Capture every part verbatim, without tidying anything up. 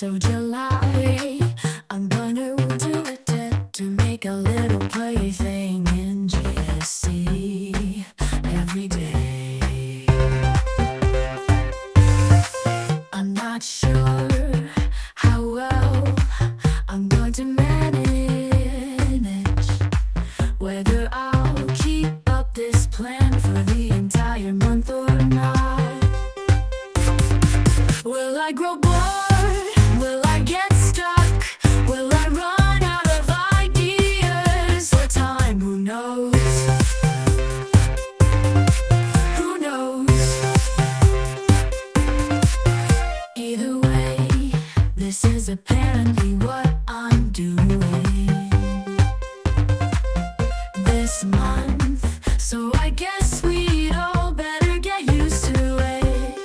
of July. I'm gonna do a tip to make a little plaything in G S C every day. I'm not sure how well I'm going to manage, whether I'll keep up this plan for the entire month or not. Will I grow bored? Will I get stuck? Will I run out of ideas or time? Who knows? Who knows? Either way, this is apparently what I'm doing this month, so I guess we'd all better get used to it.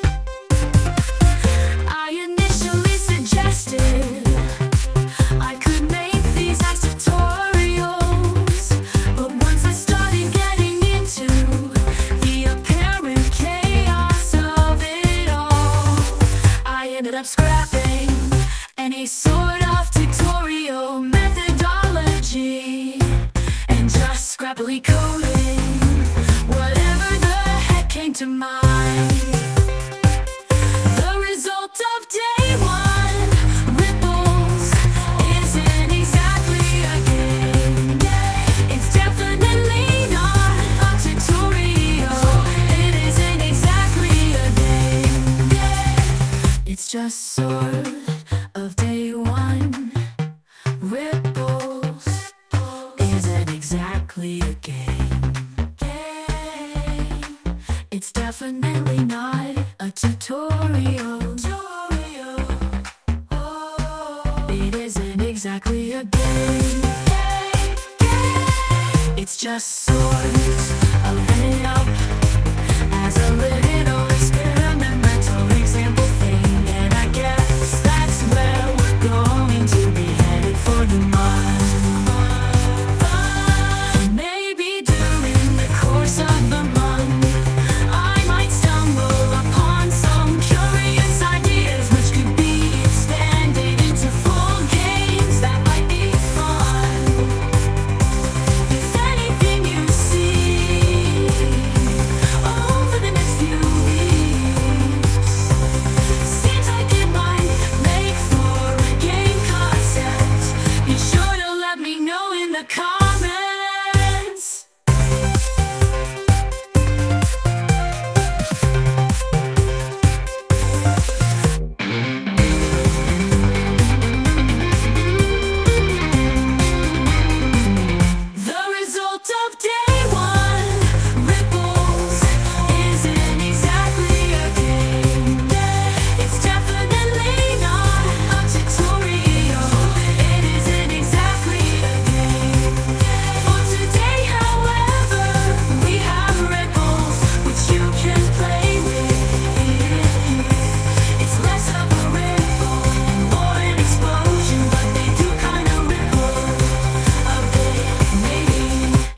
I initially suggested I could make these as tutorials, but once I started getting into the apparent chaos of it all, I ended up scrapping any sort of tutorial methodology and just scrappily coding whatever the heck came to mind. The result of day one, Ripples, isn't exactly a game. It's definitely not a tutorial. It isn't exactly a game. It's just sort of day one. Ripples isn't exactly a game. It's definitely not a tutorial. It isn't exactly a game. It's just sort